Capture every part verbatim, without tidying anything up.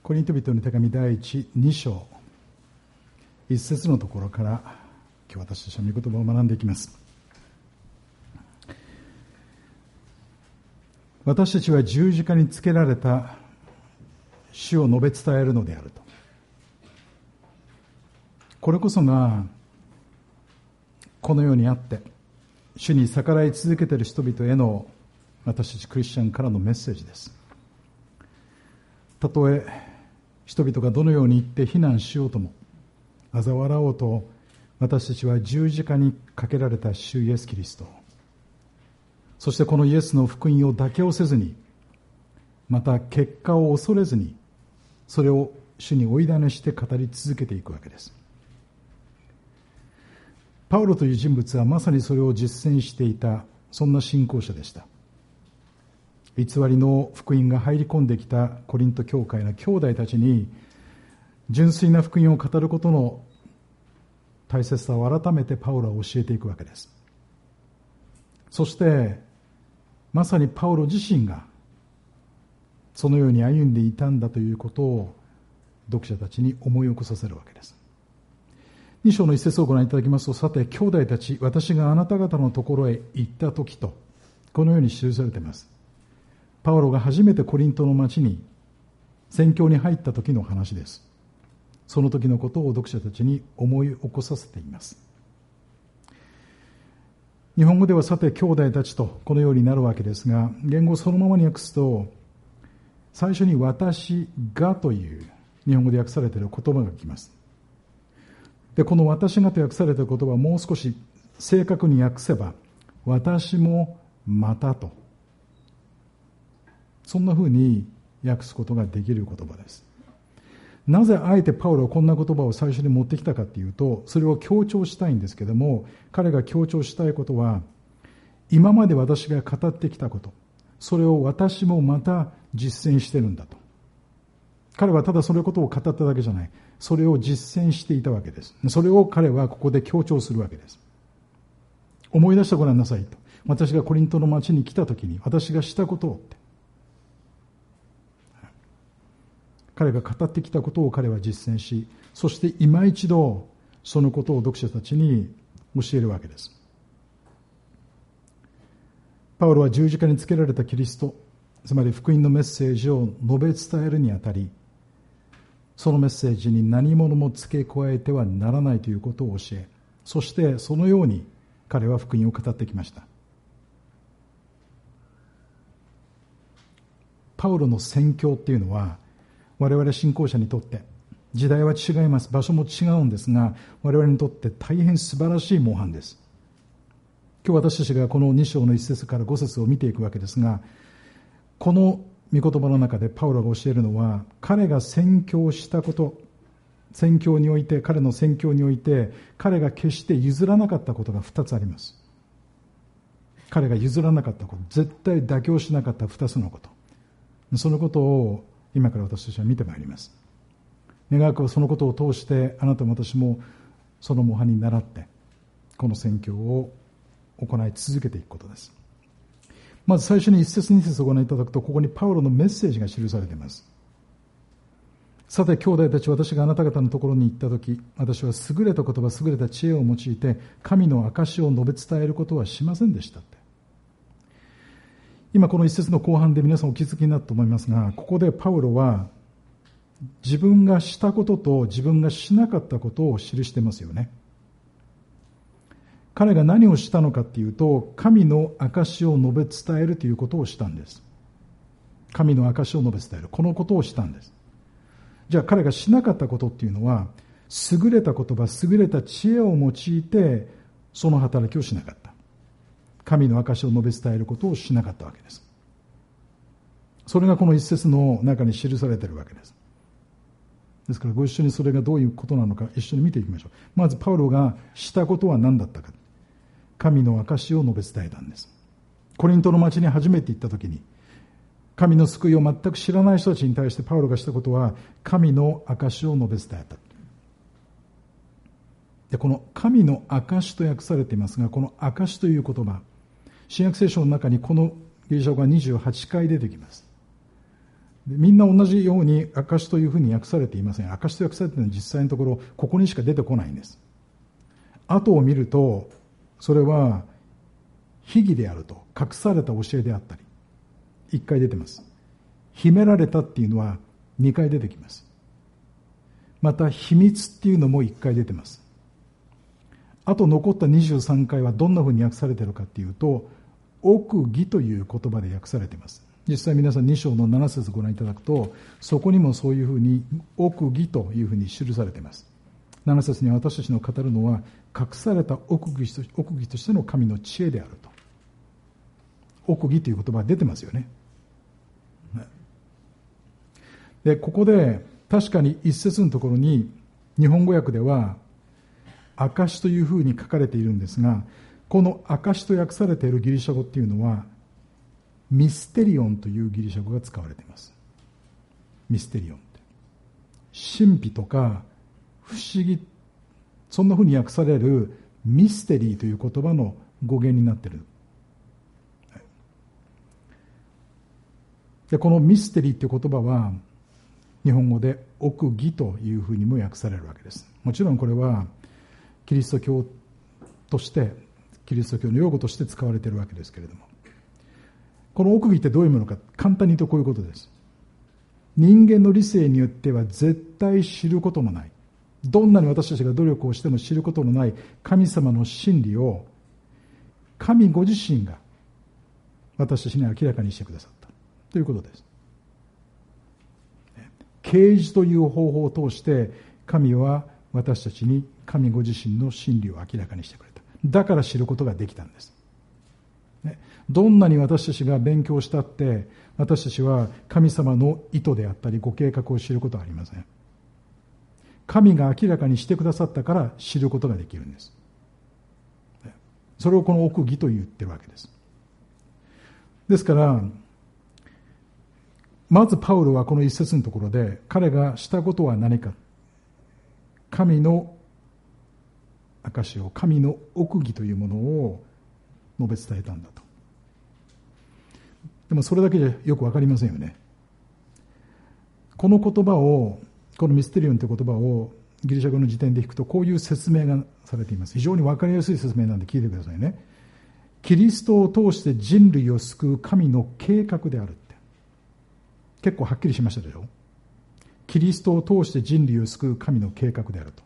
コリント人の手紙第一、に章、一節のところから今日私たちは御言葉を学んでいきます。私たちは十字架につけられた主を述べ伝えるのであると。これこそがこの世にあって主に逆らい続けている人々への私たちクリスチャンからのメッセージです。たとえ人々がどのように言って非難しようとも、嘲笑おうと、私たちは十字架にかけられた主イエス・キリスト、そしてこのイエスの福音を妥協せずに、また結果を恐れずに、それを主に追いだねして語り続けていくわけです。パウロという人物はまさにそれを実践していた、そんな信仰者でした。偽りの福音が入り込んできたコリント教会の兄弟たちに純粋な福音を語ることの大切さを改めてパウロは教えていくわけです。そしてまさにパウロ自身がそのように歩んでいたんだということを読者たちに思い起こさせるわけです。に章の一節をご覧いただきますと、さて兄弟たち、私があなた方のところへ行った時とこのように記されています。パウロが初めてコリントの町に宣教に入った時の話です。その時のことを読者たちに思い起こさせています。日本語ではさて兄弟たちとこのようになるわけですが、言語そのままに訳すと、最初に私がという日本語で訳されている言葉が来ます。で、この私がと訳されている言葉はもう少し正確に訳せば、私もまたと、そんなふうに訳すことができる言葉です。なぜあえてパウロはこんな言葉を最初に持ってきたかというと、それを強調したいんですけども、彼が強調したいことは、今まで私が語ってきたこと、それを私もまた実践してるんだと。彼はただそのことを語っただけじゃない、それを実践していたわけです。それを彼はここで強調するわけです。思い出してごらんなさいと。私がコリントの町に来た時に私がしたことをって。彼が語ってきたことを彼は実践し、そして今一度そのことを読者たちに教えるわけです。パウロは十字架につけられたキリスト、つまり福音のメッセージを述べ伝えるにあたり、そのメッセージに何者も付け加えてはならないということを教え、そしてそのように彼は福音を語ってきました。パウロの宣教っていうのは、我々信仰者にとって時代は違います、場所も違うんですが、我々にとって大変素晴らしい模範です。今日私たちがこのに章のいち節からご節を見ていくわけですが、この御言葉の中でパウロが教えるのは、彼が宣教したこと、宣教において彼の宣教において彼が決して譲らなかったことがふたつあります。彼が譲らなかったこと、絶対妥協しなかったふたつのこと、そのことを今から私たちは見てまいります。願わくはそのことを通してあなたも私もその模範に倣ってこの宣教を行い続けていくことです。まず最初に一節二節をご覧いただくと、ここにパウロのメッセージが記されています。さて兄弟たち、私があなた方のところに行ったとき、私は優れた言葉、優れた知恵を用いて神の証を述べ伝えることはしませんでしたって。今この一節の後半で皆さんお気づきになったと思いますが、ここでパウロは自分がしたことと自分がしなかったことを記してますよね。彼が何をしたのかっていうと、神の証を述べ伝えるということをしたんです。神の証を述べ伝える、このことをしたんです。じゃあ彼がしなかったことっていうのは、優れた言葉、優れた知恵を用いてその働きをしなかった。神の証を述べ伝えることをしなかったわけです。それがこの一節の中に記されているわけです。ですからご一緒にそれがどういうことなのか一緒に見ていきましょう。まずパウロがしたことは何だったか。神の証を述べ伝えたんです。コリントの町に初めて行った時に、神の救いを全く知らない人たちに対してパウロがしたことは、神の証を述べ伝えた。で、この神の証と訳されていますが、この証という言葉、新約聖書の中にこのギリシャ語がにじゅうはちかい出てきます。 みんな同じように証というふうに訳されていません。証と訳されているのは実際のところここにしか出てこないんです。後を見るとそれは秘儀であると、隠された教えであったり、いっかい出てます。秘められたっていうのはにかい出てきます。また秘密っていうのもいっかい出てます。あと残ったにじゅうさんかいはどんなふうに訳されているかっていうと、奥義という言葉で訳されています。実際皆さんに章のなな節ご覧いただくと、そこにもそういうふうに奥義というふうに記されています。なな節には私たちの語るのは隠された奥義と、奥義としての神の知恵であると。奥義という言葉が出てますよね。で、ここで確かに一節のところに日本語訳では証というふうに書かれているんですが、この証と訳されているギリシャ語っていうのはミステリオンというギリシャ語が使われています。ミステリオンって神秘とか不思議、そんなふうに訳されるミステリーという言葉の語源になっている。で、このミステリーという言葉は日本語で奥義というふうにも訳されるわけです。もちろんこれはキリスト教としてキリスト教の用語として使われているわけですけれども、この奥義ってどういうものか、簡単に言うとこういうことです。人間の理性によっては絶対知ることのない、どんなに私たちが努力をしても知ることのない神様の真理を神ご自身が私たちに明らかにしてくださったということです。啓示という方法を通して神は私たちに神ご自身の真理を明らかにしてくれた。だから知ることができたんです。どんなに私たちが勉強したって私たちは神様の意図であったりご計画を知ることはありません。神が明らかにしてくださったから知ることができるんです。それをこの奥義と言ってるわけです。ですからまずパウロはこの一節のところで彼がしたことは何か、神の証を、神の奥義というものを述べ伝えたんだと。でもそれだけじゃよくわかりませんよね。この言葉を、このミステリオンという言葉をギリシャ語の辞典で引くとこういう説明がされています。非常にわかりやすい説明なんで聞いてくださいね。キリストを通して人類を救う神の計画であるって。結構はっきりしましたでしょ。キリストを通して人類を救う神の計画であると。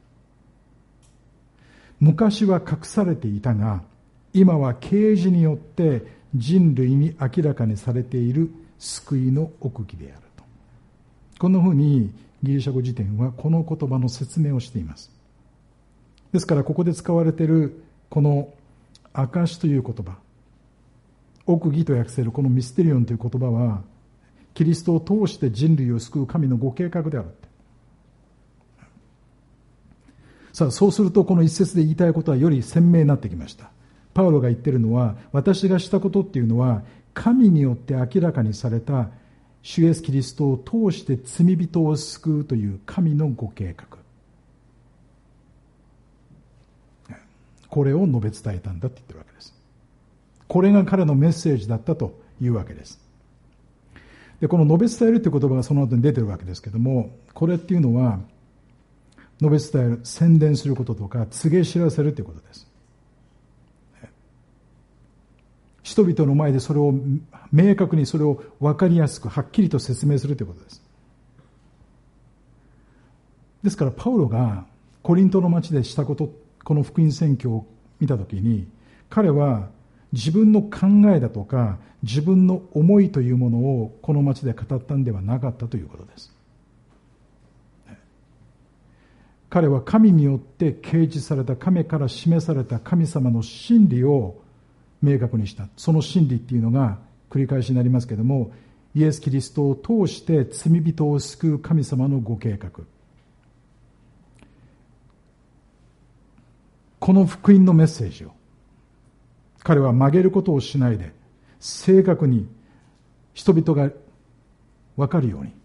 昔は隠されていたが、今は啓示によって人類に明らかにされている救いの奥義であると。こんなふうにギリシャ語辞典はこの言葉の説明をしています。ですからここで使われているこの証という言葉、奥義と訳せるこのミステリオンという言葉はキリストを通して人類を救う神のご計画であるって。さあ、そうするとこの一節で言いたいことはより鮮明になってきました。パウロが言っているのは、私がしたことっていうのは神によって明らかにされた主イエスキリストを通して罪人を救うという神のご計画、これを述べ伝えたんだって言ってるわけです。これが彼のメッセージだったというわけです。で、この述べ伝えるという言葉がその後に出てるわけですけども、これっていうのは述べ伝える、宣伝することとか告げ知らせるということです。人々の前でそれを明確に、それを分かりやすくはっきりと説明するということです。ですからパウロがコリントの町でしたこと、この福音宣教を見たときに、彼は自分の考えだとか自分の思いというものをこの町で語ったんではなかったということです。彼は神によって掲示された、神から示された神様の真理を明確にした。その真理っていうのが繰り返しになりますけれども、イエス・キリストを通して罪人を救う神様のご計画、この福音のメッセージを彼は曲げることをしないで正確に人々が分かるように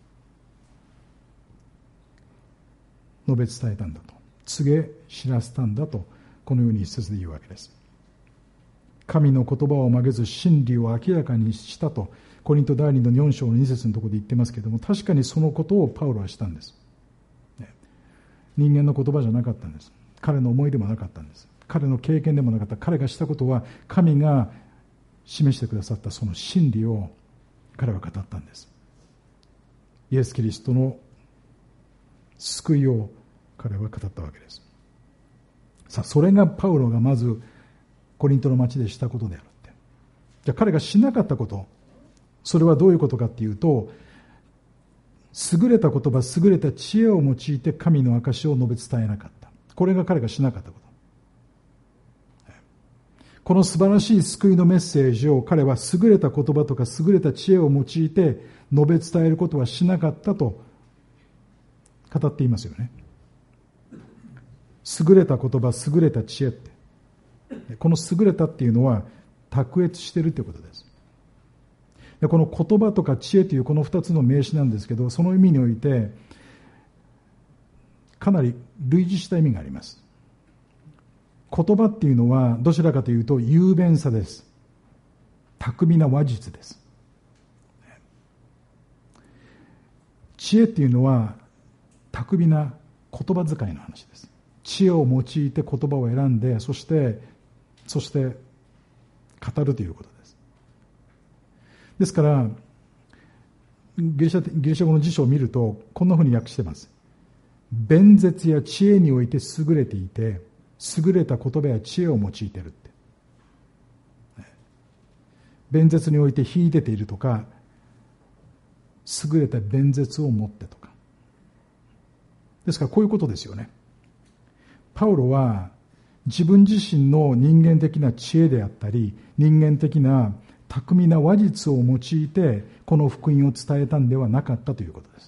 述べ伝えたんだと、告げ知らせたんだと、このように一節で言うわけです。神の言葉を曲げず真理を明らかにしたと、 コリント第二のよん章のに節のところで言ってますけれども、確かにそのことをパウロはしたんです。人間の言葉じゃなかったんです。彼の思いでもなかったんです。彼の経験でもなかった。彼がしたことは神が示してくださったその真理を彼は語ったんです。イエス・キリストの救いを彼は語ったわけです。さあ、それがパウロがまずコリントの町でしたことであるって。じゃあ彼がしなかったこと、それはどういうことかっていうと、優れた言葉、優れた知恵を用いて神の証を述べ伝えなかった。これが彼がしなかったこと。この素晴らしい救いのメッセージを彼は優れた言葉とか優れた知恵を用いて述べ伝えることはしなかったと語っていますよね。優れた言葉、優れた知恵って。この優れたっていうのは卓越しているということです。でこの言葉とか知恵というこの二つの名詞なんですけど、その意味においてかなり類似した意味があります。言葉っていうのはどちらかというと雄弁さです。巧みな話術です。知恵っていうのは巧みな言葉遣いの話です。知恵を用いて言葉を選んで、そしてそして語るということです。ですからギリシャ、ギリシャ語の辞書を見るとこんなふうに訳しています。弁舌や知恵において優れていて、優れた言葉や知恵を用いているって。弁舌において秀でているとか、優れた弁舌を持ってとか。ですからこういうことですよね。パウロは自分自身の人間的な知恵であったり、人間的な巧みな話術を用いてこの福音を伝えたんではなかったということです。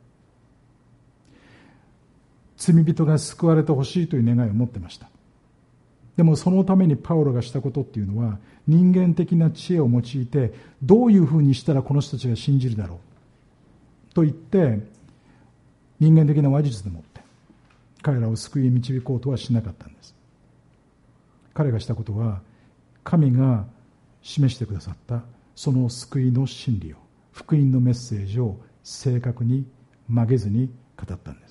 罪人が救われてほしいという願いを持ってました。でもそのためにパウロがしたことっていうのは、人間的な知恵を用いてどういうふうにしたらこの人たちが信じるだろうと言って人間的な話術でもって彼らを救い導こうとはしなかったんです。彼がしたことは、神が示してくださったその救いの真理を、福音のメッセージを正確に曲げずに語ったんです。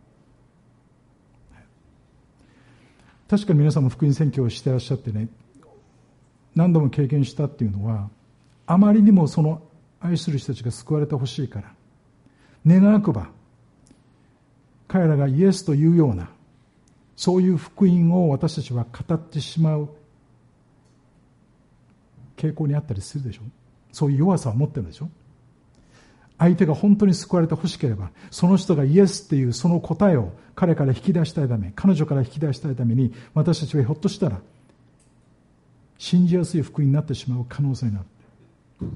確かに皆さんも福音宣教をしていらっしゃってね、何度も経験したっていうのは、あまりにもその愛する人たちが救われてほしいから、願わくば彼らがイエスというようなそういう福音を私たちは語ってしまう傾向にあったりするでしょ。そういう弱さを持ってるでしょ。相手が本当に救われてほしければ、その人がイエスっていうその答えを彼から引き出したいため、彼女から引き出したいために、私たちはひょっとしたら信じやすい福音になってしまう可能性がある。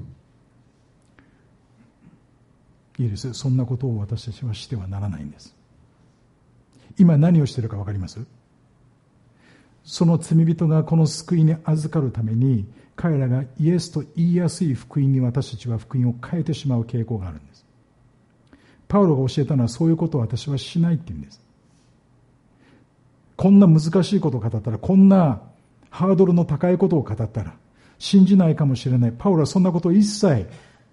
いいです。そんなことを私たちはしてはならないんです。今何をしているか分かります？その罪人がこの救いに預かるために、彼らがイエスと言いやすい福音に私たちは福音を変えてしまう傾向があるんです。パウロが教えたのは、そういうことを私はしないって言うんです。こんな難しいことを語ったら、こんなハードルの高いことを語ったら信じないかもしれない。パウロはそんなことを一切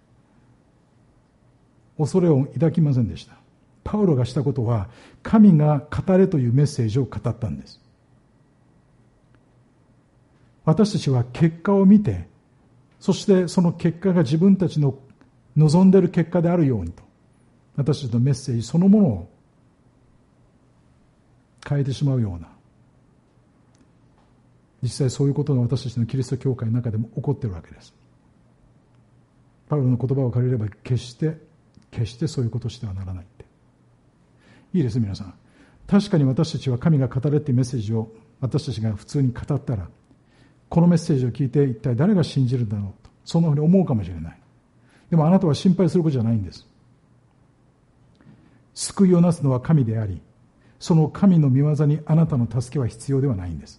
恐れを抱きませんでした。パウロがしたことは、神が語れというメッセージを語ったんです。私たちは結果を見て、そしてその結果が自分たちの望んでいる結果であるようにと、私たちのメッセージそのものを変えてしまうような、実際そういうことが私たちのキリスト教会の中でも起こっているわけです。パウロの言葉を借りれば、決して決してそういうことをしてはならないって。いいです皆さん。確かに私たちは神が語れっていうメッセージを私たちが普通に語ったら、このメッセージを聞いて一体誰が信じるんだろうと、そんなふうに思うかもしれない。でもあなたは心配することじゃないんです。救いをなすのは神であり、その神の御業にあなたの助けは必要ではないんです。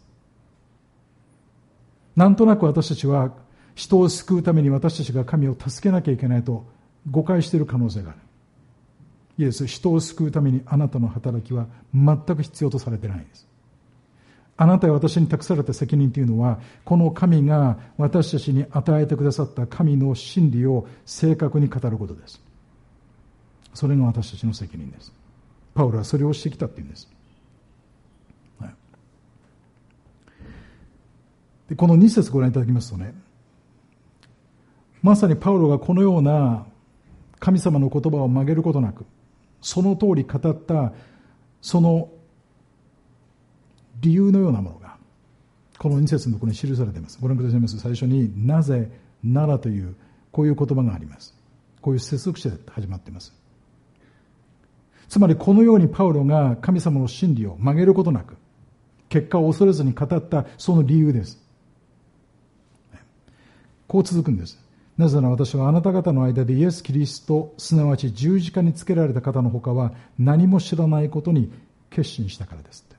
なんとなく私たちは人を救うために私たちが神を助けなきゃいけないと誤解している可能性がある。イエス、人を救うためにあなたの働きは全く必要とされていないんです。 あなたや私に託された責任というのは、この神が私たちに与えてくださった神の真理を正確に語ることです。それが私たちの責任です。パウロはそれをしてきたっていうんです。はい、でこのに節ご覧いただきますとね、まさにパウロがこのような神様の言葉を曲げることなく、その通り語ったその理由のようなものがこのに節のところに記されています。ご覧くださいます。最初になぜならというこういう言葉があります。こういう接続詞で始まっています。つまりこのようにパウロが神様の真理を曲げることなく、結果を恐れずに語ったその理由です。こう続くんです。なぜなら私はあなた方の間でイエス・キリスト、すなわち十字架につけられた方の他は何も知らないことに決心したからですって。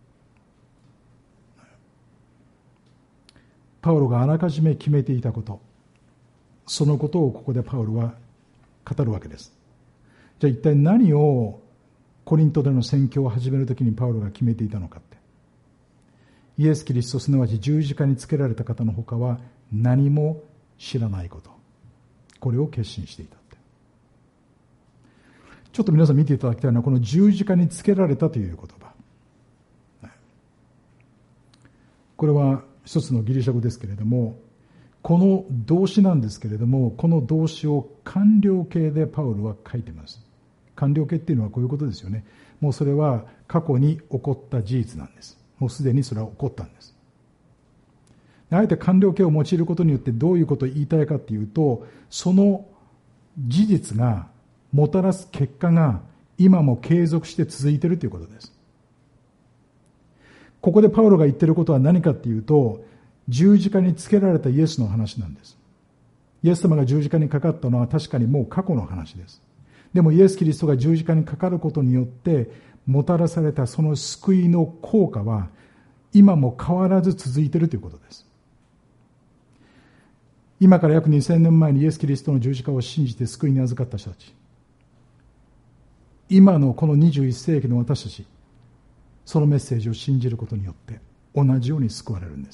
パウロがあらかじめ決めていたこと、そのことをここでパウロは語るわけです。じゃあ一体何をコリントでの宣教を始めるときにパウロが決めていたのかって。イエス・キリスト、すなわち十字架につけられた方の他は何も知らないこと。これを決心していたって。ちょっと皆さん見ていただきたいのはこの十字架につけられたという言葉。これは一つのギリシャ語ですけれども、この動詞なんですけれども、この動詞を完了形でパウロは書いています。完了形っていうのはこういうことですよね。もうそれは過去に起こった事実なんです。もうすでにそれは起こったんです。あえて完了形を用いることによってどういうことを言いたいかっていうと、その事実がもたらす結果が今も継続して続いているということです。ここでパウロが言っていることは何かっていうと、十字架につけられたイエスの話なんです。イエス様が十字架にかかったのは確かにもう過去の話です。でもイエス・キリストが十字架にかかることによってもたらされたその救いの効果は今も変わらず続いているということです。今から約にせんねんまえにイエス・キリストの十字架を信じて救いに預かった人たち、今のこのにじゅういっ世紀の私たち、そのメッセージを信じることによって同じように救われるんです。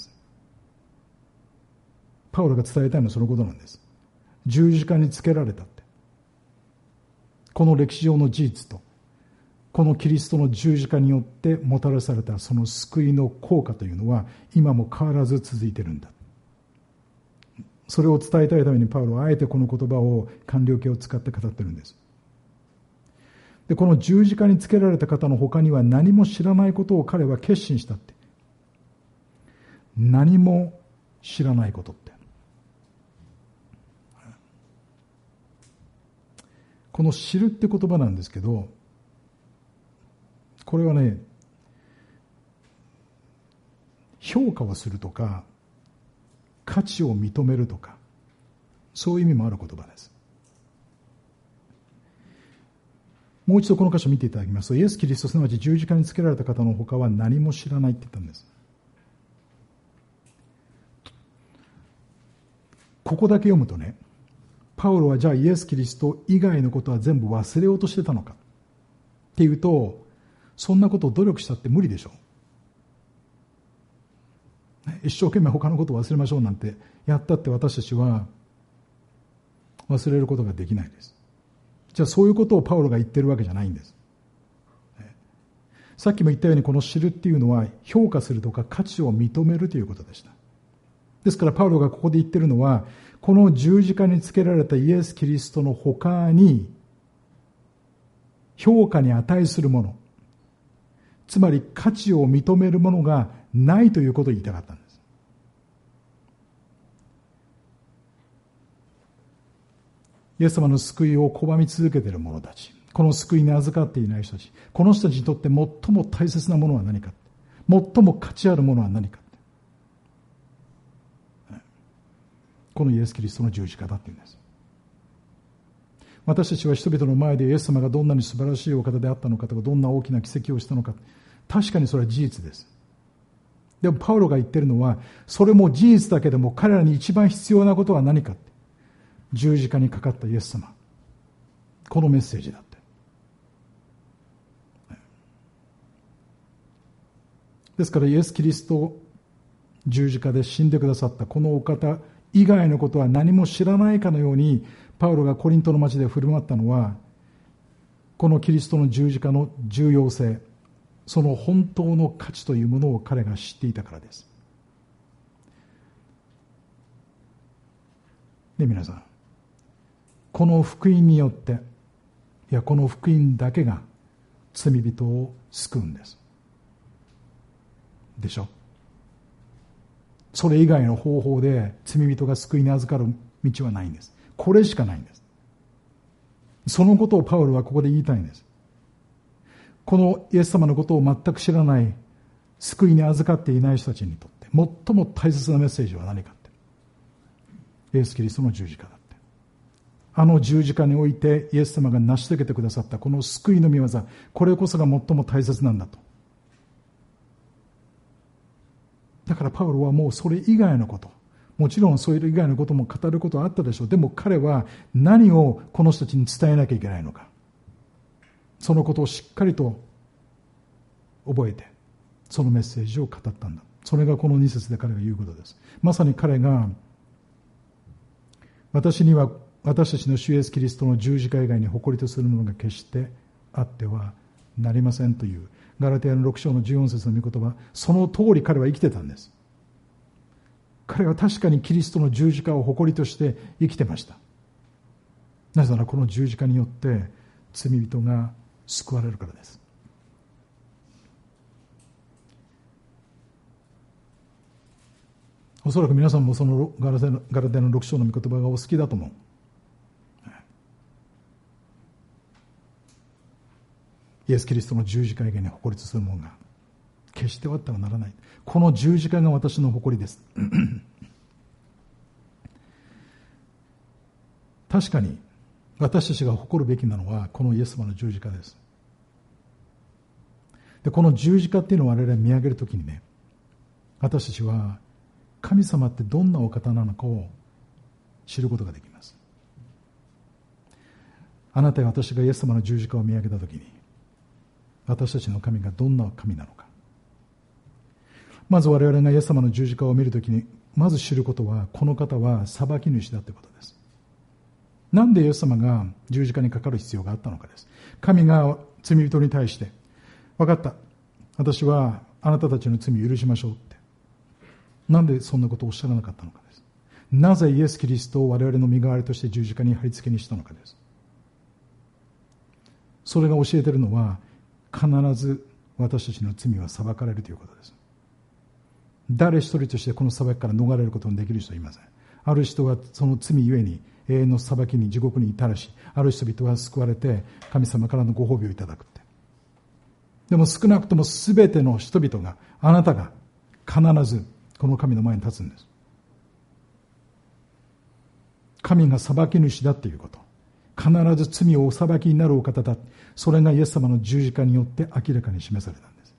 パウロが伝えたいのはそのことなんです。十字架につけられたって、この歴史上の事実とこのキリストの十字架によってもたらされたその救いの効果というのは今も変わらず続いているんだ。それを伝えたいためにパウロはあえてこの言葉を完了形を使って語っているんです。でこの十字架につけられた方の他には何も知らないことを彼は決心したって。何も知らないことって、この知るって言葉なんですけど、これはね、評価をするとか価値を認めるとか、そういう意味もある言葉です。もう一度この箇所を見ていただきますと、イエス・キリスト、すなわち十字架につけられた方の他は何も知らないって言ったんです。ここだけ読むとね、パウロはじゃあイエス・キリスト以外のことは全部忘れようとしてたのかっていうと、そんなことを努力したって無理でしょう。一生懸命他のことを忘れましょうなんてやったって私たちは忘れることができないです。じゃあそういうことをパウロが言ってるわけじゃないんです。さっきも言ったようにこの知るっていうのは評価するとか価値を認めるということでした。ですからパウロがここで言ってるのは、この十字架につけられたイエス・キリストの他に評価に値するもの、つまり価値を認めるものがないということを言いたかったんです。イエス様の救いを拒み続けている者たち、この救いに預かっていない人たち、この人たちにとって最も大切なものは何か、最も価値あるものは何か、このイエス・キリストの十字架だっていうんです。私たちは人々の前でイエス様がどんなに素晴らしいお方であったのかとか、どんな大きな奇跡をしたのか、確かにそれは事実です。でもパウロが言ってるのは、それも事実だけでも彼らに一番必要なことは何かって、十字架にかかったイエス様、このメッセージだって。 ですからイエス・キリスト十字架で死んでくださったこのお方以外のことは何も知らないかのようにパウロがコリントの町で振る舞ったのは、このキリストの十字架の重要性、その本当の価値というものを彼が知っていたからです。で、皆さん、この福音によって、いやこの福音だけが罪人を救うんです。でしょ。それ以外の方法で罪人が救いに預かる道はないんです。これしかないんです。そのことをパウロはここで言いたいんです。このイエス様のことを全く知らない、救いに預かっていない人たちにとって最も大切なメッセージは何かって、イエス・キリストの十字架だって。あの十字架においてイエス様が成し遂げてくださったこの救いの御業、これこそが最も大切なんだと。だからパウロはもうそれ以外のこと、もちろんそれ以外のことも語ることはあったでしょう。でも彼は何をこの人たちに伝えなきゃいけないのか、そのことをしっかりと覚えて、そのメッセージを語ったんだ。それがこのに節で彼が言うことです。まさに彼が、私には私たちの主イエスキリストの十字架以外に誇りとするものが決してあってはなりませんというガラテヤのろく章のじゅうよん節の御言葉、その通り彼は生きてたんです。彼は確かにキリストの十字架を誇りとして生きてました。なぜならこの十字架によって罪人が救われるからです。おそらく皆さんもそのガラテヤのろく章の御言葉がお好きだと思う。イエス・キリストの十字架以外に誇りとするものが決してあってはならない。この十字架が私の誇りです確かに私たちが誇るべきなのはこのイエス様の十字架です。でこの十字架っていうのを我々見上げるときにね、私たちは神様ってどんなお方なのかを知ることができます。あなたや私がイエス様の十字架を見上げたときに、私たちの神がどんな神なのか、まず我々がイエス様の十字架を見るときにまず知ることは、この方は裁き主だということです。なんでイエス様が十字架にかかる必要があったのかです。神が罪人に対して、分かった、私はあなたたちの罪を許しましょうって、なんでそんなことをおっしゃらなかったのかです。なぜイエス・キリストを我々の身代わりとして十字架に貼り付けにしたのかです。それが教えているのは、必ず私たちの罪は裁かれるということです。誰一人としてこの裁きから逃れることのできる人はいません。ある人はその罪ゆえに永遠の裁きに地獄に至らし、ある人々は救われて神様からのご褒美をいただくって。でも少なくとも全ての人々が、あなたが必ずこの神の前に立つんです。神が裁き主だということ、必ず罪をお裁きになるお方だ、それがイエス様の十字架によって明らかに示されたんです。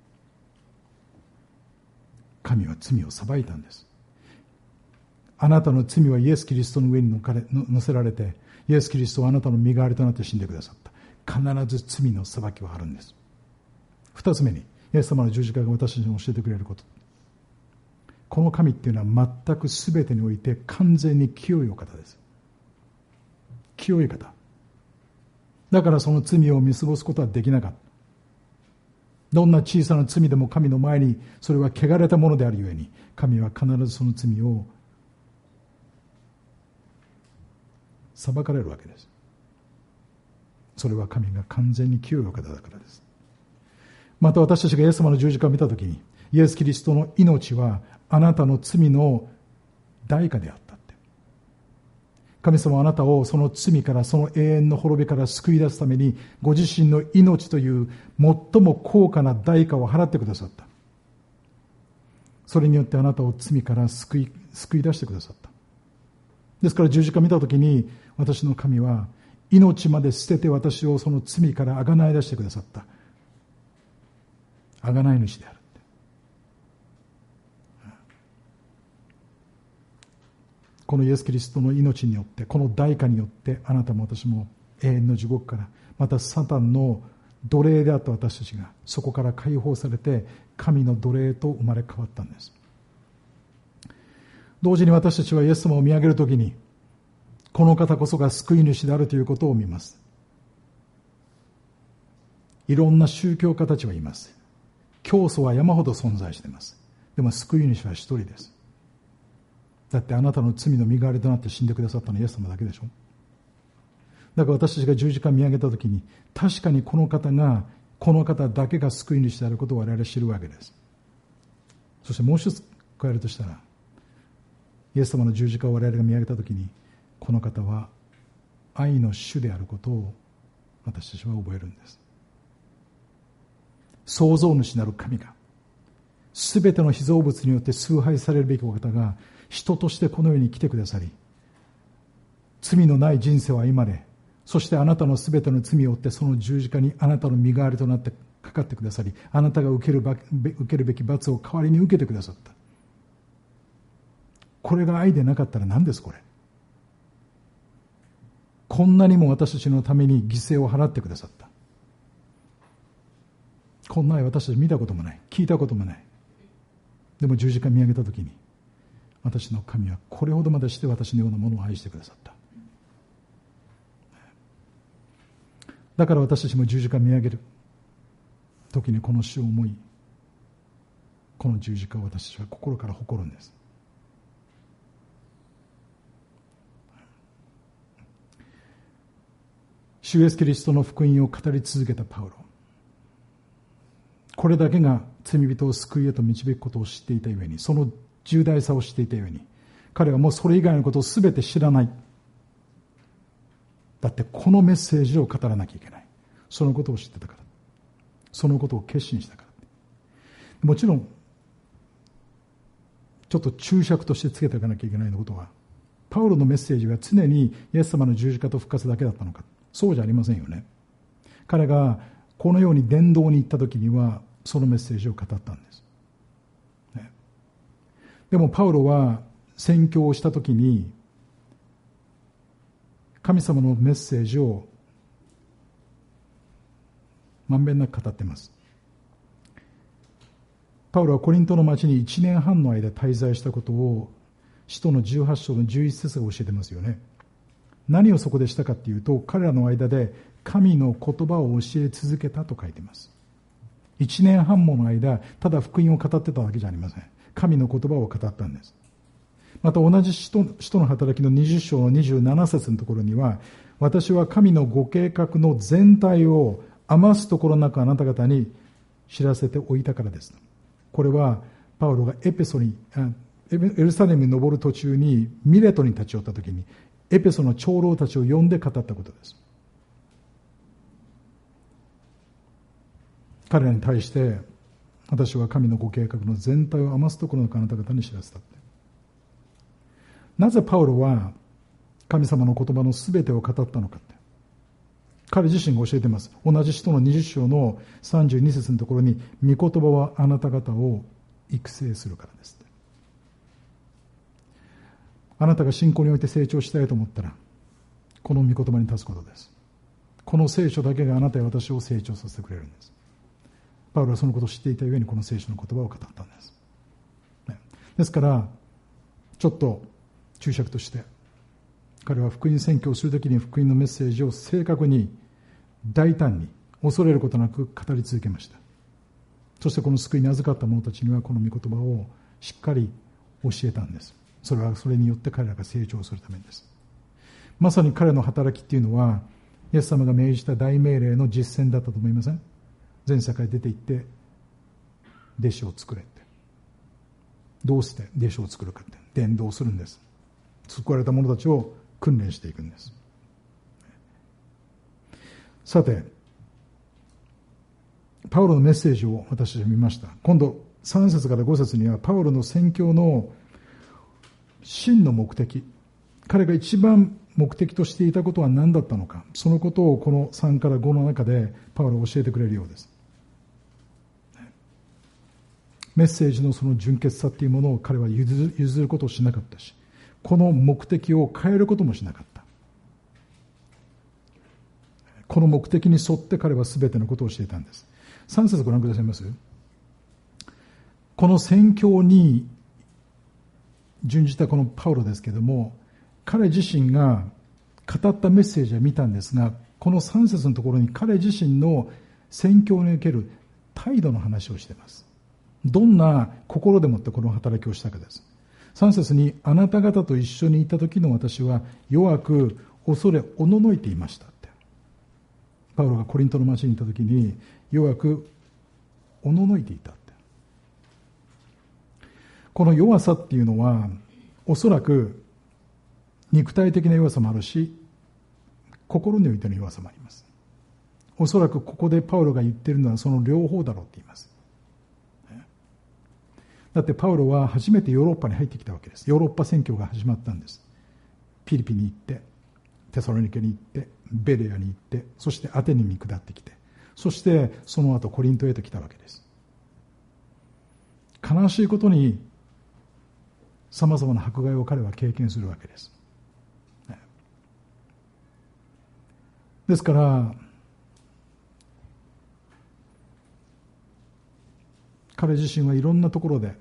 神は罪を裁いたんです。あなたの罪はイエス・キリストの上に乗かれ乗せられて、イエス・キリストはあなたの身代わりとなって死んでくださった。必ず罪の裁きはあるんです。二つ目に、イエス様の十字架が私たちに教えてくれること、この神っていうのは全く全てにおいて完全に清いお方です。清い方だから、その罪を見過ごすことはできなかった。どんな小さな罪でも神の前にそれは汚れたものであるゆえに、神は必ずその罪を裁かれるわけです。それは神が完全に清いお方だからです。また私たちがイエス様の十字架を見たときに、イエス・キリストの命はあなたの罪の代価であったって。神様はあなたをその罪から、その永遠の滅びから救い出すために、ご自身の命という最も高価な代価を払ってくださった。それによってあなたを罪から救い、救い出してくださった。ですから十字架を見たときに、私の神は命まで捨てて私をその罪からあがない出してくださった。あがない主である。このイエス・キリストの命によって、この代価によって、あなたも私も永遠の地獄から、またサタンの奴隷であった私たちがそこから解放されて神の奴隷と生まれ変わったんです。同時に私たちはイエス様を見上げるときに、この方こそが救い主であるということを見ます。いろんな宗教家たちはいます。教祖は山ほど存在しています。でも救い主は一人です。だってあなたの罪の身代わりとなって死んでくださったのはイエス様だけでしょ。だから私たちが十字架を見上げたときに、確かにこの方が、この方だけが救い主であることを我々は知るわけです。そしてもう一つ加えるとしたら、イエス様の十字架を我々が見上げたときに、この方は愛の主であることを私たちは覚えるんです。創造主なる神が、すべての被造物によって崇拝されるべきお方が、人としてこの世に来てくださり、罪のない人生を歩まれ、そしてあなたのすべての罪を負ってその十字架にあなたの身代わりとなってかかってくださり、あなたが受けるば、受けるべき罰を代わりに受けてくださった。これが愛でなかったら何ですこれ。こんなにも私たちのために犠牲を払ってくださった。こんな愛私たち見たこともない、聞いたこともない。でも十字架見上げたときに、私の神はこれほどまでして私のようなものを愛してくださった。だから私たちも十字架見上げる時にこの主を思い、この十字架を私たちは心から誇るんです。主イエスキリストの福音を語り続けたパウロ、これだけが罪人を救いへと導くことを知っていたゆえに、その重大さを知っていたゆえに、彼はもうそれ以外のことを全て知らない。だってこのメッセージを語らなきゃいけない。そのことを知ってたから。そのことを決心したから。もちろんちょっと注釈としてつけておかなきゃいけないのことは、パウロのメッセージは常にイエス様の十字架と復活だけだったのか。そうじゃありませんよね。彼がこのように伝道に行った時にはそのメッセージを語ったんです、ね、でもパウロは宣教をした時に神様のメッセージをまんべんなく語っています。パウロはコリントの町にいちねんはんの間滞在したことを使徒のじゅうはち章のじゅういち節が教えてますよね。何をそこでしたかっていうと、彼らの間で神の言葉を教え続けたと書いています。いちねんはんもの間、ただ福音を語ってたわけじゃありません。神の言葉を語ったんです。また同じ使徒、使徒の働きのにじゅう章のにじゅうなな節のところには、私は神のご計画の全体を余すところなくあなた方に知らせておいたからです。これはパウロがエペソに、エルサレムに登る途中にミレトに立ち寄った時に、エペソの長老たちを呼んで語ったことです。彼らに対して、私は神のご計画の全体を余すところなくあなた方に知らせたって。なぜパウロは神様の言葉のすべてを語ったのかって。彼自身が教えています。同じ使徒のにじゅう章のさんじゅうに節のところに、御言葉はあなた方を育成するからです。あなたが信仰において成長したいと思ったら、この御言葉に立つことです。この聖書だけがあなたや私を成長させてくれるんです。パウロはそのことを知っていたゆえにこの聖書の言葉を語ったんです。ですから、ちょっと注釈として、彼は福音宣教をするときに福音のメッセージを正確に、大胆に、恐れることなく語り続けました。そしてこの救いに預かった者たちにはこの御言葉をしっかり教えたんです。それはそれによって彼らが成長するためです。まさに彼の働きっていうのは、イエス様が命じた大命令の実践だったと思いません？全世界出て行って弟子を作れって。どうして弟子を作るかって伝道するんです。救われた者たちを訓練していくんです。さて、パウロのメッセージを私たち見ました。今度さん節からご節にはパウロの宣教の真の目的、彼が一番目的としていたことは何だったのか、そのことをこのさんからごの中でパウロは教えてくれるようです。メッセージのその純潔さっていうものを彼は譲ることをしなかったし、この目的を変えることもしなかった。 この目的に沿って彼は全てのことをしていたんです。さん節ご覧くださいます。この宣教に準じたこのパウロですけれども、彼自身が語ったメッセージを見たんですが、このさん節のところに彼自身の宣教における態度の話をしています。どんな心でもってこの働きをしたかです。さん節に、あなた方と一緒にいた時の私は弱く恐れおののいていましたって。パウロがコリントの町にいた時に弱くおののいていたって。この弱さっていうのはおそらく肉体的な弱さもあるし、心においての弱さもあります。おそらくここでパウロが言っているのはその両方だろうって言います。だってパウロは初めてヨーロッパに入ってきたわけです。ヨーロッパ宣教が始まったんです。ピリピに行って、テサロニケに行って、ベレアに行って、そしてアテネに下ってきて、そしてその後コリントへと来たわけです。悲しいことにさまざまな迫害を彼は経験するわけです。ですから彼自身はいろんなところで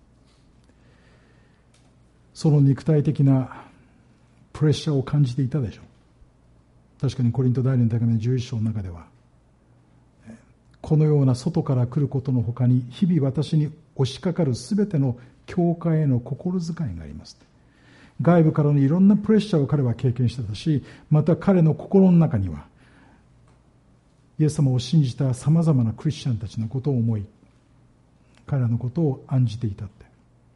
その肉体的なプレッシャーを感じていたでしょう。確かにコリント第二の手紙のじゅういっ章の中では、このような外から来ることのほかに日々私に押しかかるすべての教会への心遣いがあります。外部からのいろんなプレッシャーを彼は経験してたし、また彼の心の中にはイエス様を信じたさまざまなクリスチャンたちのことを思い、彼らのことを案じていたって。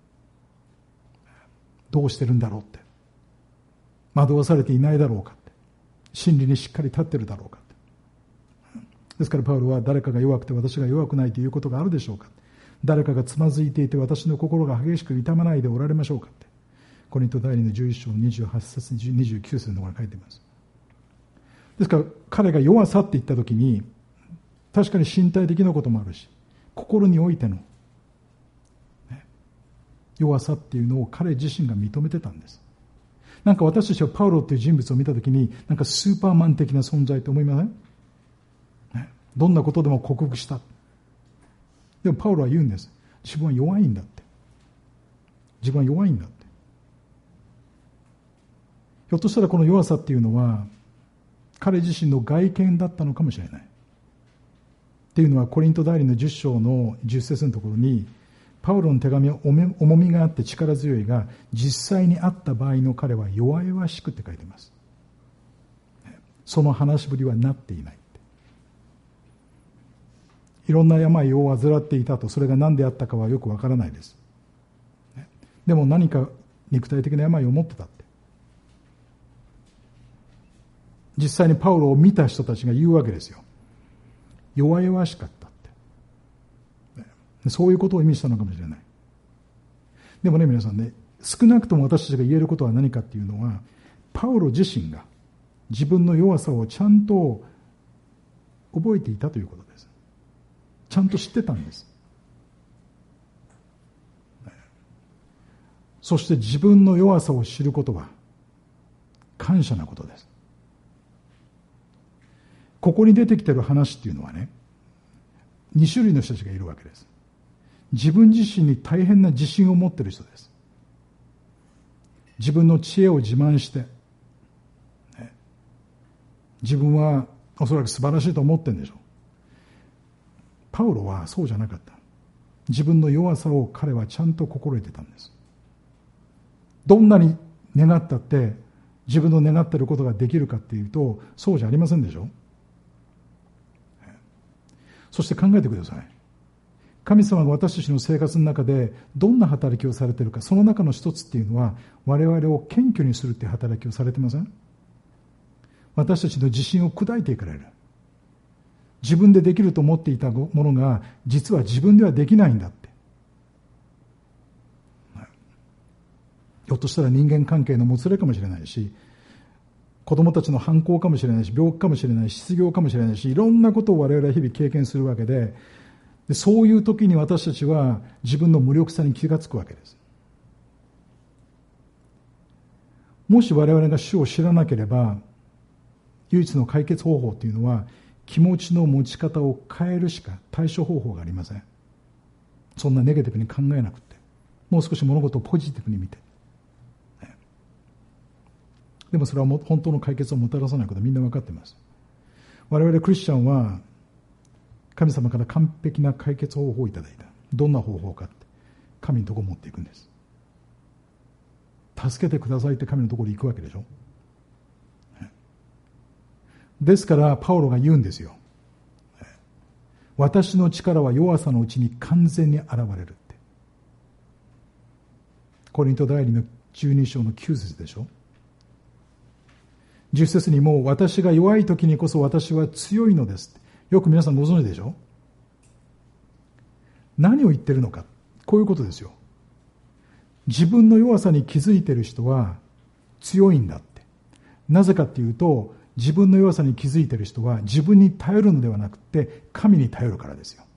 どうしてるんだろうって、惑わされていないだろうかって、真理にしっかり立ってるだろうかって。ですからパウロは、誰かが弱くて私が弱くないということがあるでしょうか、誰かがつまずいていて私の心が激しく痛まないでおられましょうかって、コリント第二のじゅういっ章のにじゅうはち節にじゅうきゅう節のところに書いています。ですから彼が弱さって言ったときに、確かに身体的なこともあるし、心においての弱さっていうのを彼自身が認めてたんです。なんか私たちはパウロっていう人物を見たときに、なんかスーパーマン的な存在と思いません？ね、どんなことでも克服した。でもパウロは言うんです。自分は弱いんだって。自分は弱いんだって。ひょっとしたらこの弱さっていうのは、彼自身の外見だったのかもしれない。っていうのはコリント第二のじゅっ章のじゅっ節のところに、パウロの手紙は重みがあって力強いが、実際にあった場合の彼は弱々しくって書いています。その話しぶりはなっていない。いろんな病を患っていたと、それが何であったかはよくわからないです。でも何か肉体的な病を持ってたって。実際にパウロを見た人たちが言うわけですよ。弱々しかったって。そういうことを意味したのかもしれない。でもね、皆さんね、少なくとも私たちが言えることは何かっていうのは、パウロ自身が自分の弱さをちゃんと覚えていたということです。ちゃんと知ってたんです。そして自分の弱さを知ることは感謝なことです。ここに出てきている話っていうのはね、に種類の人たちがいるわけです。自分自身に大変な自信を持っている人です。自分の知恵を自慢して、ね、自分はおそらく素晴らしいと思ってるんでしょう。パウロはそうじゃなかった。自分の弱さを彼はちゃんと心得てたんです。どんなに願ったって自分の願っていることができるかっていうと、そうじゃありませんでしょ。そして考えてください。神様が私たちの生活の中でどんな働きをされているか、その中の一つっていうのは、我々を謙虚にするっていう働きをされてません？私たちの自信を砕いていかれる。自分でできると思っていたものが実は自分ではできないんだって。ひょっとしたら人間関係のもつれかもしれないし、子供たちの反抗かもしれないし、病気かもしれないし、失業かもしれないし、いろんなことを我々は日々経験するわけで、でそういう時に私たちは自分の無力さに気がつくわけです。もし我々が主を知らなければ、 唯一の解決方法というのは、気持ちの持ち方を変えるしか対処方法がありません。そんなネガティブに考えなくて、もう少し物事をポジティブに見て。でもそれはも本当の解決をもたらさないことはみんな分かっています。我々クリスチャンは神様から完璧な解決方法をいただいた。どんな方法かって、神のところに持っていくんです。助けてくださいって神のところに行くわけでしょ。ですからパウロが言うんですよ。私の力は弱さのうちに完全に現れるって。コリント第二のじゅうに章のきゅう節でしょ。じゅっ節にも、私が弱い時にこそ私は強いのですって。よく皆さんご存知でしょ。何を言ってるのか。こういうことですよ。自分の弱さに気づいている人は強いんだって。なぜかっていうと、自分の弱さに気づいている人は自分に頼るのではなくて神に頼るからですよ。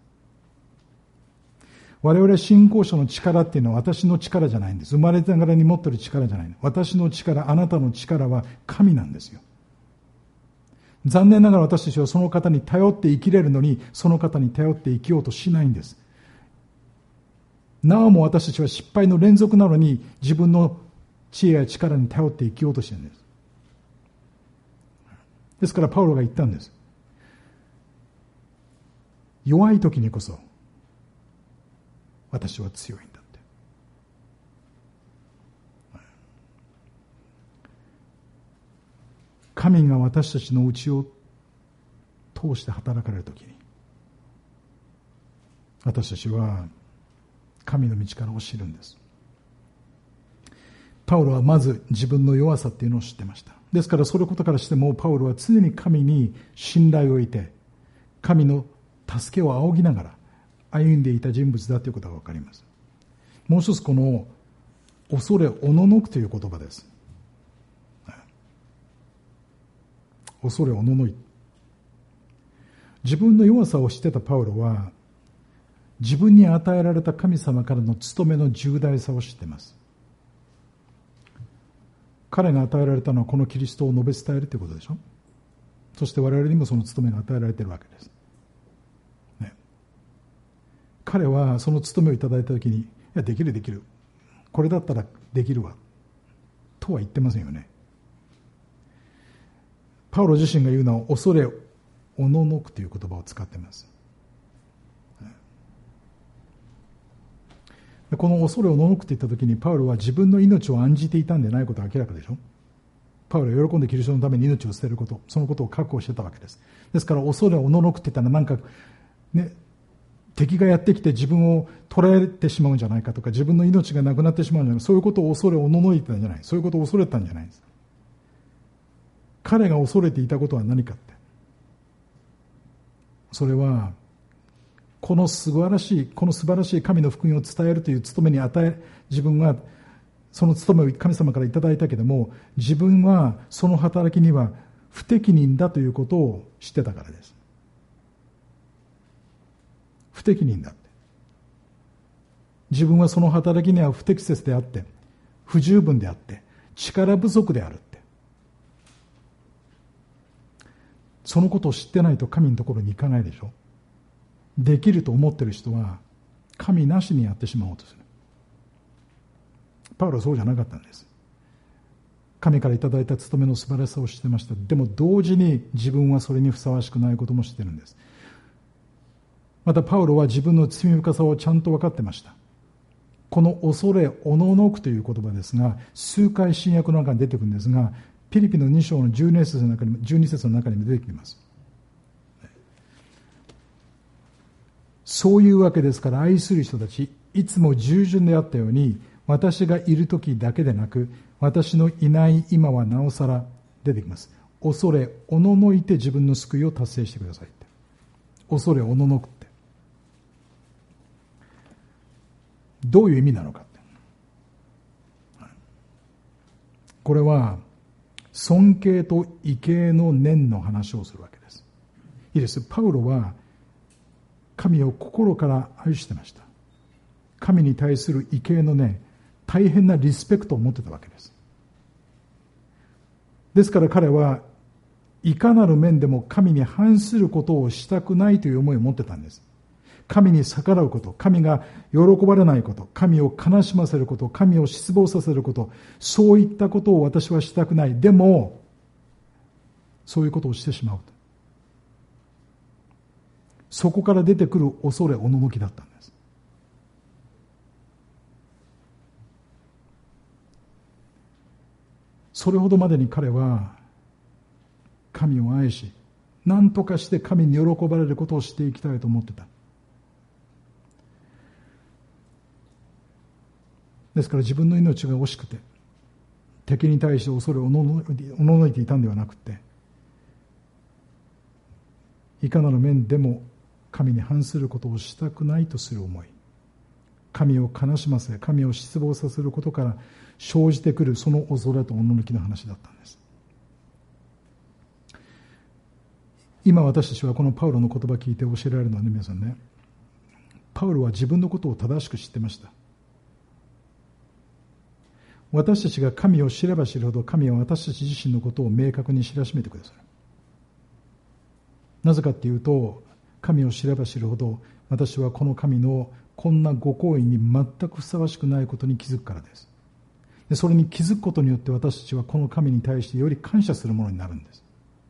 我々信仰者の力っていうのは私の力じゃないんです。生まれながらに持っている力じゃない。私の力、あなたの力は神なんですよ。残念ながら私たちはその方に頼って生きれるのに、その方に頼って生きようとしないんです。なおも私たちは失敗の連続なのに、自分の知恵や力に頼って生きようとしているんです。ですからパウロが言ったんです。弱い時にこそ私は強いんだって。神が私たちの内を通して働かれるときに、私たちは神の道からを知るんです。パウロはまず自分の弱さっていうのを知ってました。ですからそのことからしても、パウロは常に神に信頼を置いて、神の助けを仰ぎながら歩んでいた人物だということが分かります。もう一つ、この恐れおののくという言葉です。恐れおののい。自分の弱さを知ってたパウロは、自分に与えられた神様からの務めの重大さを知っています。彼が与えられたのはこのキリストを述べ伝えるということでしょ。そして我々にもその務めが与えられているわけです、ね、彼はその務めをいただいたときに、いやできるできる、これだったらできるわとは言ってませんよね。パウロ自身が言うのは恐れおののくという言葉を使っています。この恐れをののくって言ったときに、パウロは自分の命を案じていたんでないことは明らかでしょ。パウロは喜んでキリストのために命を捨てること、そのことを確保してたわけです。ですから恐れをののくって言ったら、なんかね、敵がやってきて自分を捕らえてしまうんじゃないかとか、自分の命がなくなってしまうんじゃないか、そういうことを恐れおののいてたんじゃない、そういうことを恐れたんじゃないです。彼が恐れていたことは何かって、それはこの素晴らしいこの素晴らしい神の福音を伝えるという務めに与え、自分がその務めを神様からいただいたけども、自分はその働きには不適任だということを知ってたからです。不適任だって、自分はその働きには不適切であって不十分であって力不足であるって、そのことを知ってないと神のところに行かないでしょ。できると思っている人は神なしにやってしまおうとする。パウロはそうじゃなかったんです。神からいただいた務めの素晴らしさを知ってました。でも同時に自分はそれにふさわしくないことも知っているんです。またパウロは自分の罪深さをちゃんと分かってました。この恐れおののくという言葉ですが、数回新約の中に出てくるんですが、ピリピのに章のじゅうに節の中にもじゅうに節の中にも出てきます。そういうわけですから、愛する人たち、いつも従順であったように、私がいる時だけでなく、私のいない今はなおさら出てきます。恐れおののいて自分の救いを達成してくださいって。恐れおののくって、どういう意味なのかって。これは尊敬と畏敬の念の話をするわけです。いいです。パウロは神を心から愛してました。神に対する畏敬の念、大変なリスペクトを持ってたわけです。ですから彼はいかなる面でも神に反することをしたくないという思いを持ってたんです。神に逆らうこと、神が喜ばれないこと、神を悲しませること、神を失望させること、そういったことを私はしたくない。でも、そういうことをしてしまうと。そこから出てくる恐れ、おののきだったんです。それほどまでに彼は神を愛し、何とかして神に喜ばれることをしていきたいと思ってた。ですから自分の命が惜しくて、敵に対して恐れをおののいていたんではなくて、いかなる面でも神に反することをしたくないとする思い、神を悲しませ、神を失望させることから生じてくるその恐れとおののきの話だったんです。今私たちはこのパウロの言葉を聞いて教えられるのはね、皆さんね、パウロは自分のことを正しく知ってました。私たちが神を知れば知るほど、神は私たち自身のことを明確に知らしめてくださる。なぜかっていうと、神を知れば知るほど、私はこの神のこんなご行為に全くふさわしくないことに気づくからです。で、それに気づくことによって私たちはこの神に対してより感謝するものになるんです。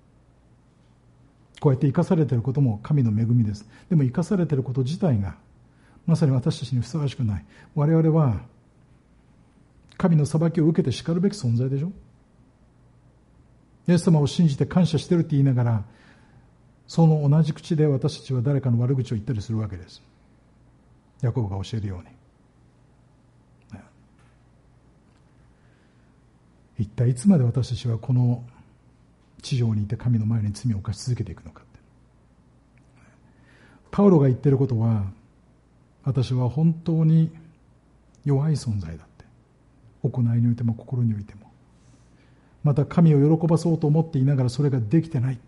こうやって生かされていることも神の恵みです。でも生かされていること自体がまさに私たちにふさわしくない。我々は神の裁きを受けてしかるべき存在でしょ。イエス様を信じて感謝してるって言いながら、その同じ口で私たちは誰かの悪口を言ったりするわけです。ヤコブが教えるように。一体いつまで私たちはこの地上にいて神の前に罪を犯し続けていくのかって。パウロが言っていることは、私は本当に弱い存在だって。行いにおいても心においても。また神を喜ばそうと思っていながらそれができてないって。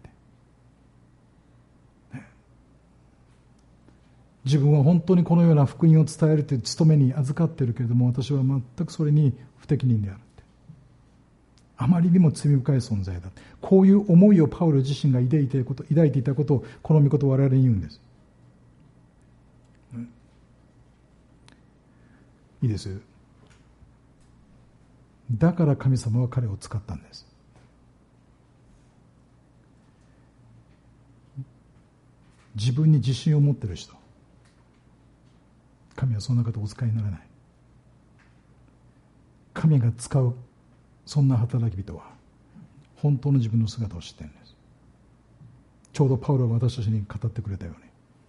自分は本当にこのような福音を伝えるという務めに預かっているけれども、私は全くそれに不適任であるって。あまりにも罪深い存在だ。こういう思いをパウロ自身が抱いていたこと、抱いていたことをこの御言を我々に言うんです。いいです。だから神様は彼を使ったんです。自分に自信を持っている人、神はそんな方をお使いにならない。神が使うそんな働き人は本当の自分の姿を知っているんです。ちょうどパウロが私たちに語ってくれたように、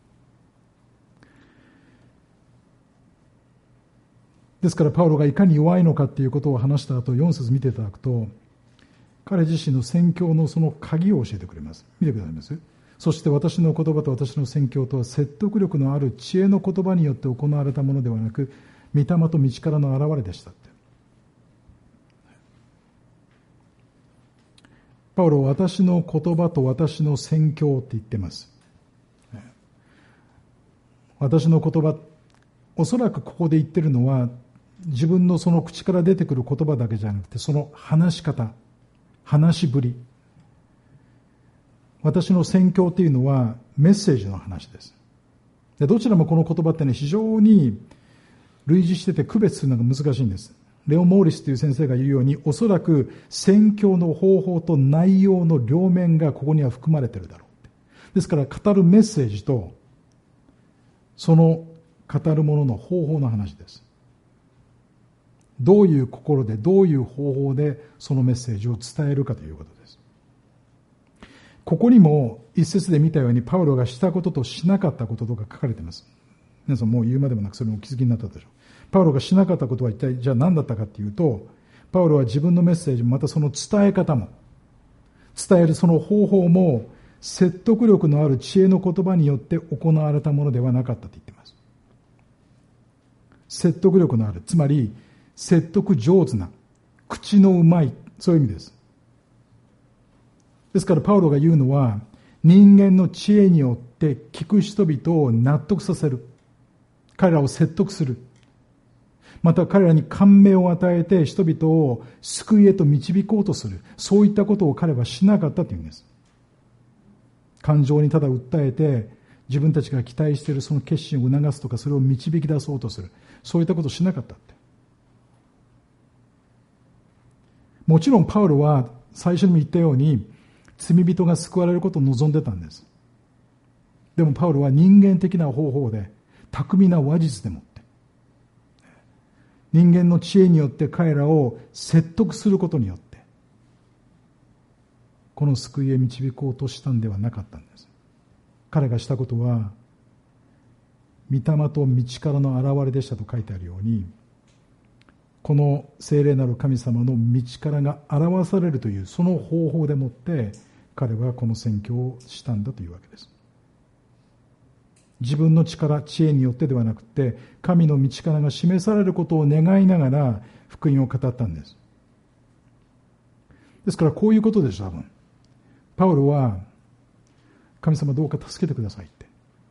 ですからパウロがいかに弱いのかということを話した後、よん節見ていただくと、彼自身の宣教のその鍵を教えてくれます。見てくださいます。そして私の言葉と私の宣教とは説得力のある知恵の言葉によって行われたものではなく、御霊と道からの現れでしたって。パウロは私の言葉と私の宣教って言ってます。私の言葉、おそらくここで言ってるのは、自分のその口から出てくる言葉だけじゃなくて、その話し方、話しぶり。私の宣教というのはメッセージの話です。で、どちらもこの言葉ってね、非常に類似してて区別するのが難しいんです。レオ・モーリスという先生が言うように、おそらく宣教の方法と内容の両面がここには含まれているだろう。ですから語るメッセージとその語るものの方法の話です。どういう心でどういう方法でそのメッセージを伝えるかということです。ここにも一節で見たようにパウロがしたこととしなかったこととか書かれています。皆さんもう言うまでもなくそれもお気づきになったでしょう。パウロがしなかったことは一体じゃあ何だったかというと、パウロは自分のメッセージもまたその伝え方も伝えるその方法も説得力のある知恵の言葉によって行われたものではなかったと言っています。説得力のある、つまり説得上手な、口のうまい、そういう意味です。ですからパウロが言うのは、人間の知恵によって聞く人々を納得させる、彼らを説得する、また彼らに感銘を与えて人々を救いへと導こうとする、そういったことを彼はしなかったというんです。 感情にただ訴えて、自分たちが期待しているその決心を促すとか、それを導き出そうとする。そういったことをしなかったって。もちろんパウロは最初にも言ったように、罪人が救われることを望んでたんです。でもパウロは人間的な方法で、巧みな話術でもって、人間の知恵によって彼らを説得することによって、この救いへ導こうとしたんではなかったんです。彼がしたことは、御霊と道からの現れでしたと書いてあるように、この聖霊なる神様の道からが表されるというその方法でもって彼はこの宣教をしたんだというわけです。自分の力、知恵によってではなくて、神の道からが示されることを願いながら福音を語ったんです。ですからこういうことでしょ、多分。パウロは、神様どうか助けてくださいって。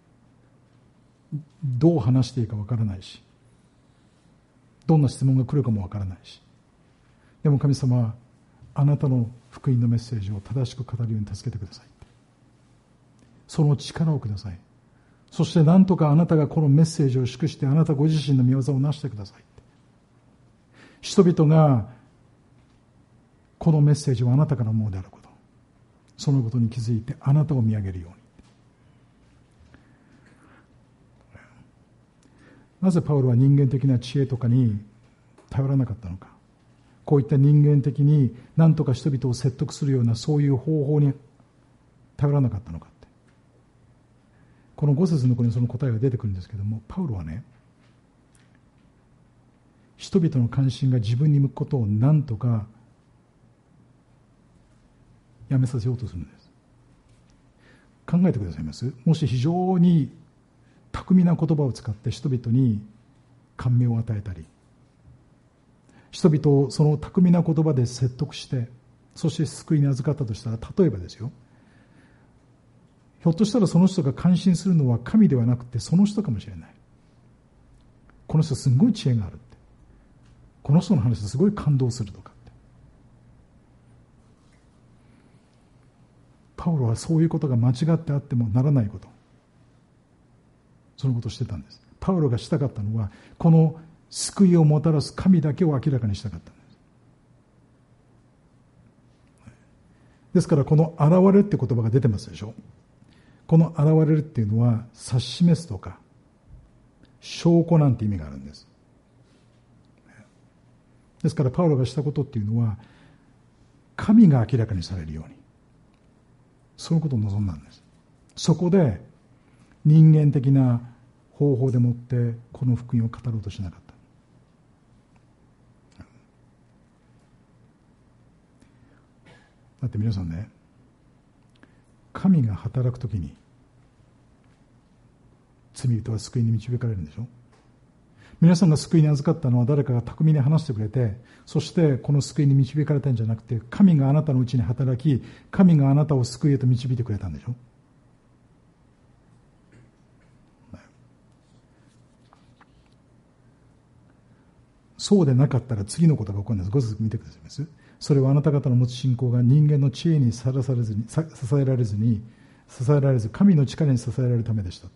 どう話していいかわからないし、どんな質問が来るかもわからないし、でも神様はあなたの福音のメッセージを正しく語るように助けてくださいって。その力をください。そして何とかあなたがこのメッセージを祝してあなたご自身の御業をなしてくださいって。人々がこのメッセージはあなたからのものであること、そのことに気づいてあなたを見上げるように。なぜパウロは人間的な知恵とかに頼らなかったのか。こういった人間的に何とか人々を説得するようなそういう方法に頼らなかったのかって。このご節のところにその答えが出てくるんですけども、パウロはね、人々の関心が自分に向くことを何とかやめさせようとするんです。考えてくださいます？もし非常に巧みな言葉を使って人々に感銘を与えたり、人々をその巧みな言葉で説得して、そして救いに預かったとしたら、例えばですよ、ひょっとしたらその人が感心するのは神ではなくてその人かもしれない。この人すごい知恵があるって、この人の話ですごい感動するとかって。パウロはそういうことが間違ってあってもならないこと、そのことをしてたんです。パウロがしたかったのは、この救いをもたらす神だけを明らかにしたかったんです。ですからこの現れるって言葉が出てますでしょ。この現れるっていうのは指し示すとか証拠なんて意味があるんです。ですからパウロがしたことっていうのは、神が明らかにされるように、そういうことを望んだんです。そこで人間的な方法でもってこの福音を語ろうとしなかった。だって皆さんね、神が働くときに罪人は救いに導かれるんでしょ。皆さんが救いに預かったのは誰かが巧みに話してくれて、そしてこの救いに導かれたんじゃなくて、神があなたのうちに働き、神があなたを救いへと導いてくれたんでしょ。そうでなかったら次のことが起こるんです。ご節見てくださいます。それはあなた方の持つ信仰が人間の知恵にさらされずに、支えられずに、支えられず、神の力に支えられるためでしたって。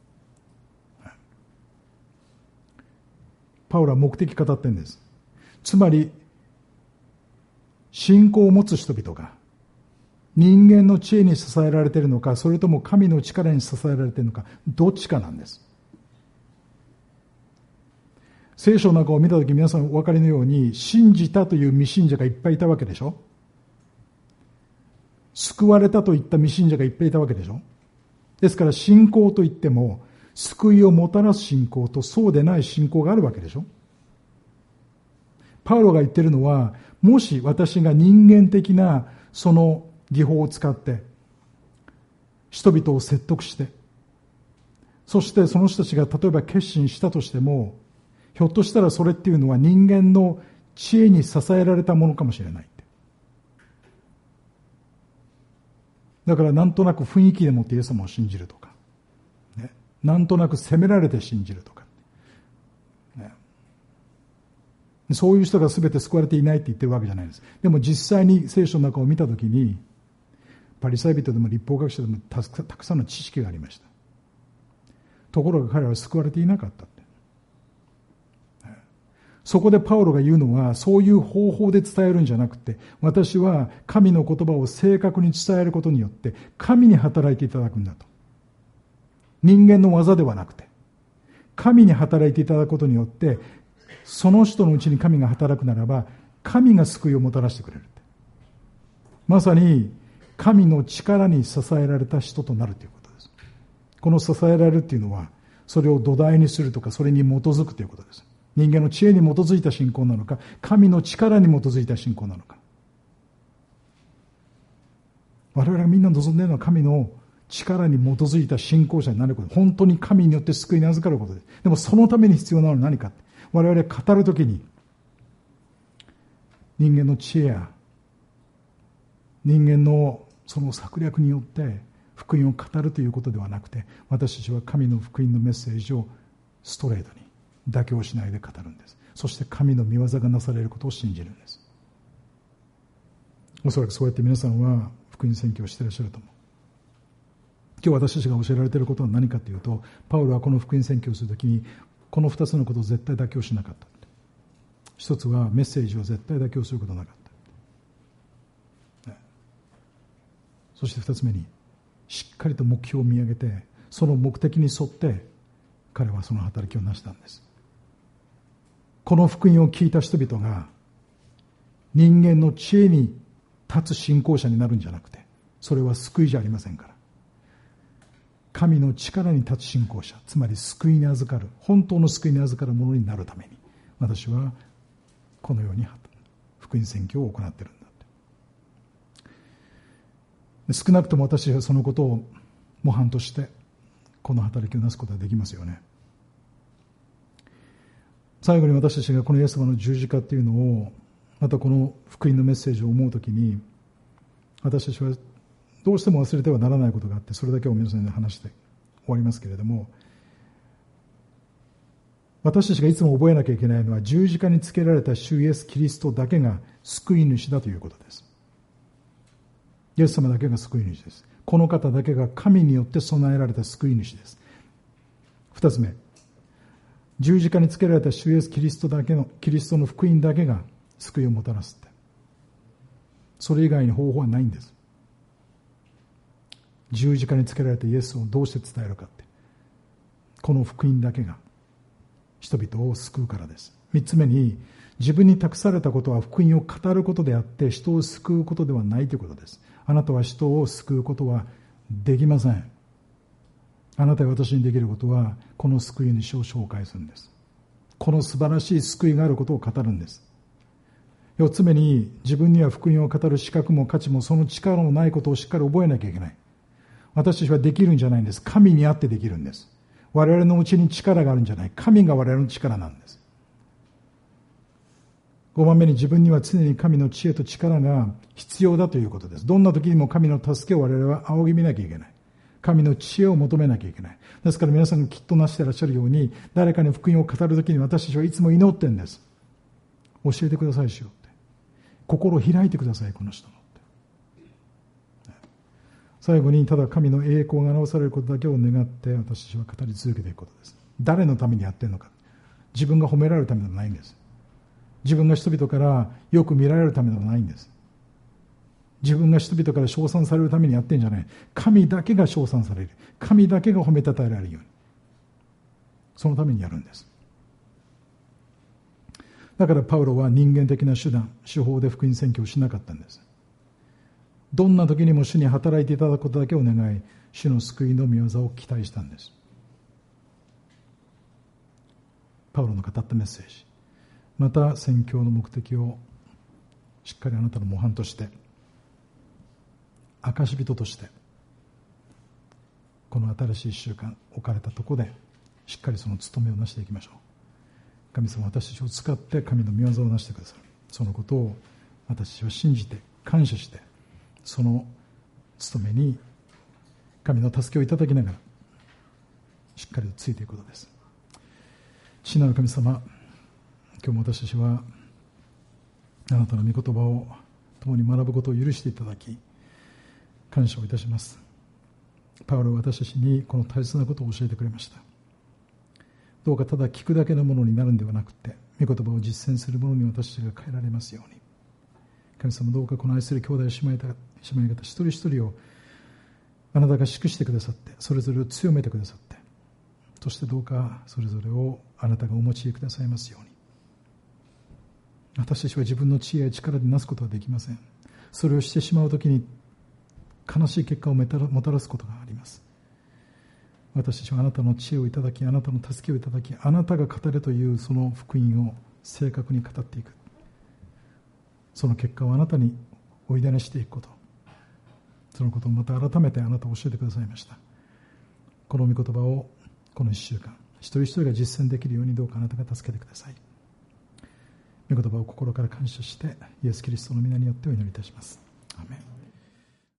パウロは目的語ってるんです。つまり、信仰を持つ人々が人間の知恵に支えられているのか、それとも神の力に支えられているのか、どっちかなんです。聖書なんかを見たとき、皆さんお分かりのように、信じたという未信者がいっぱいいたわけでしょ。救われたといった未信者がいっぱいいたわけでしょ。ですから信仰といっても、救いをもたらす信仰とそうでない信仰があるわけでしょ。パウロが言っているのは、もし私が人間的なその技法を使って人々を説得して、そしてその人たちが例えば決心したとしても、ひょっとしたらそれっていうのは人間の知恵に支えられたものかもしれないって。だからなんとなく雰囲気でもってイエス様を信じるとか、ね、なんとなく責められて信じるとか、ね、そういう人が全て救われていないって言ってるわけじゃないです。でも実際に聖書の中を見たときに、 パリサイ人でも律法学者でもたくさんの知識がありました。ところが彼らは救われていなかったって。そこでパウロが言うのは、そういう方法で伝えるんじゃなくて、私は神の言葉を正確に伝えることによって神に働いていただくんだと。人間の技ではなくて、神に働いていただくことによって、その人のうちに神が働くならば、神が救いをもたらしてくれるって。まさに神の力に支えられた人となるということです。この支えられるっていうのは、それを土台にするとか、それに基づくということです。人間の知恵に基づいた信仰なのか、神の力に基づいた信仰なのか。我々がみんな望んでいるのは神の力に基づいた信仰者になること。本当に神によって救いに預かることです。でもそのために必要なのは何か。我々が語るときに、人間の知恵や人間のその策略によって福音を語るということではなくて、私たちは神の福音のメッセージをストレートに妥協しないで語るんです。そして神の御業がなされることを信じるんです。おそらくそうやって皆さんは福音宣教をしていらっしゃると思う。今日私たちが教えられていることは何かというと、パウロはこの福音宣教をするときにこの二つのことを絶対妥協しなかった。一つはメッセージを絶対妥協することはなかった。そして二つ目に、しっかりと目標を見上げて、その目的に沿って彼はその働きを成したんです。この福音を聞いた人々が人間の知恵に立つ信仰者になるんじゃなくて、それは救いじゃありませんから、神の力に立つ信仰者、つまり救いに預かる、本当の救いに預かるものになるために、私はこのように福音宣教を行っているんだって。少なくとも私はそのことを模範としてこの働きをなすことができますよね。最後に私たちがこのイエス様の十字架っていうのを、またこの福音のメッセージを思うときに、私たちはどうしても忘れてはならないことがあって、それだけを皆さんに話して終わりますけれども、私たちがいつも覚えなきゃいけないのは、十字架につけられた主イエス・キリストだけが救い主だということです。イエス様だけが救い主です。この方だけが神によって備えられた救い主です。二つ目、十字架につけられた主イエス・キリストだけの、キリストの福音だけが救いをもたらすって。それ以外に方法はないんです。十字架につけられたイエスをどうして伝えるかって、この福音だけが人々を救うからです。三つ目に、自分に託されたことは福音を語ることであって人を救うことではないということです。あなたは人を救うことはできません。あなたが私にできることはこの救い主を紹介するんです。この素晴らしい救いがあることを語るんです。四つ目に、自分には福音を語る資格も価値もその力もないことをしっかり覚えなきゃいけない。私たちはできるんじゃないんです。神にあってできるんです。我々のうちに力があるんじゃない。神が我々の力なんです。ごばんめに、自分には常に神の知恵と力が必要だということです。どんな時にも神の助けを我々は仰ぎ見なきゃいけない。神の知恵を求めなきゃいけない。ですから皆さんがきっとなしていらっしゃるように、誰かに福音を語る時に私たちはいつも祈ってんです。教えてくださいしようって。心を開いてください、この人のって。最後に、ただ神の栄光が表されることだけを願って私たちは語り続けていくことです。誰のためにやってるのか。自分が褒められるためではないんです。自分が人々からよく見られるためではないんです。自分が人々から称賛されるためにやってるんじゃない。神だけが称賛される。神だけが褒めたたえられるように。そのためにやるんです。だからパウロは人間的な手段、手法で福音宣教をしなかったんです。どんな時にも主に働いていただくことだけを願い、主の救いの御業を期待したんです。パウロの語ったメッセージ、また宣教の目的をしっかりあなたの模範として、証人としてこの新しい習慣置かれたところでしっかりその務めをなしていきましょう。神様は私たちを使って神の御業をなしてくださる。そのことを私たちは信じて感謝して、その務めに神の助けをいただきながらしっかりとついていくことです。父なる神様、今日も私たちはあなたの御言葉を共に学ぶことを許していただき、 感謝をいたします。パウロは私たちにこの大切なことを教えてくれました。どうかただ聞くだけのものになるんではなくて、御言葉を実践するものに私たちが変えられますように。神様、どうかこの愛する兄弟姉妹方一人一人をあなたが祝してくださって、それぞれを強めてくださって、そしてどうかそれぞれをあなたがお持ちくださいますように。私たちは自分の知恵や力でなすことはできません。それをしてしまうときに悲しい結果をもたらすことがあります。私たちはあなたの知恵をいただき、あなたの助けをいただき、あなたが語れというその福音を正確に語っていく。その結果をあなたにおいでなしていくこと、そのことをまた改めてあなたを教えてくださいました。この御言葉をこの一週間、一人一人が実践できるようにどうかあなたが助けてください。御言葉を心から感謝して、イエス・キリストの皆によってお祈りいたします。アーメン。